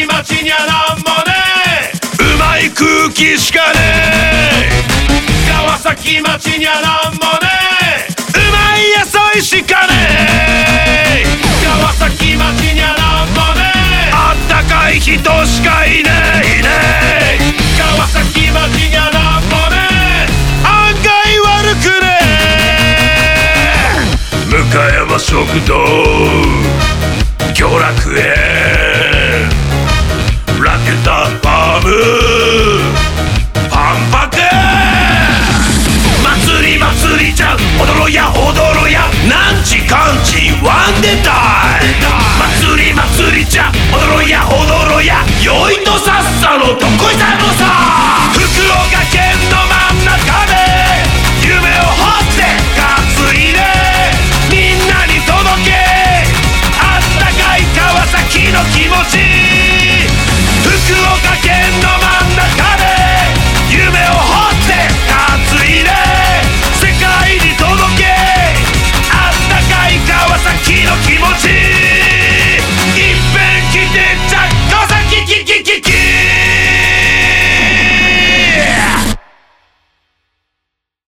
町にゃなんもねえ、うまい空気しかねえ。川崎町にゃなんもねえ、うまい野菜しかねえ。川崎町にゃなんもねえ、あったかい人しかいねえいねえ。川崎町にゃなんもねえ、案外悪くねえ。向山食堂行楽園ラピュタファームパンパク祭り祭りじゃん踊ろや踊ろやなんちかんちワンデタイ祭り祭りじゃん踊ろや踊ろ